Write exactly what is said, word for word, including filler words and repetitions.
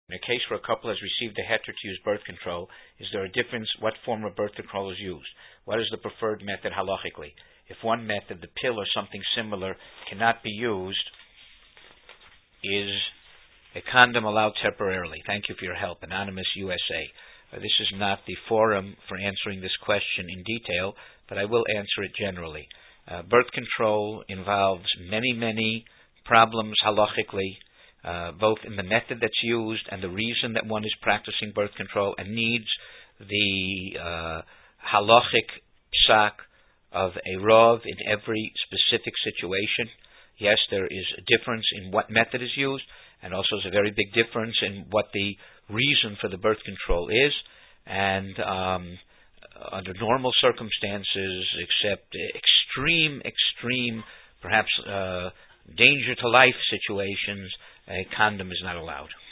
In a case where a couple has received a heter to use birth control, is there a difference what form of birth control is used? What is the preferred method halachically? If one method, the pill or something similar, cannot be used, is a condom allowed temporarily? Thank you for your help. Anonymous U S A. Uh, this is not the forum for answering this question in detail, but I will answer it generally. Uh, birth control involves many, many problems halachically, uh, both in the method that's used and the reason that one is practicing birth control, and needs the uh, halachic psak of a rov in every specific situation. Yes, there is a difference in what method is used, and also there's a very big difference in what the reason for the birth control is. And um, under normal circumstances, except extreme, extreme, perhaps uh, danger to life situations, a condom is not allowed.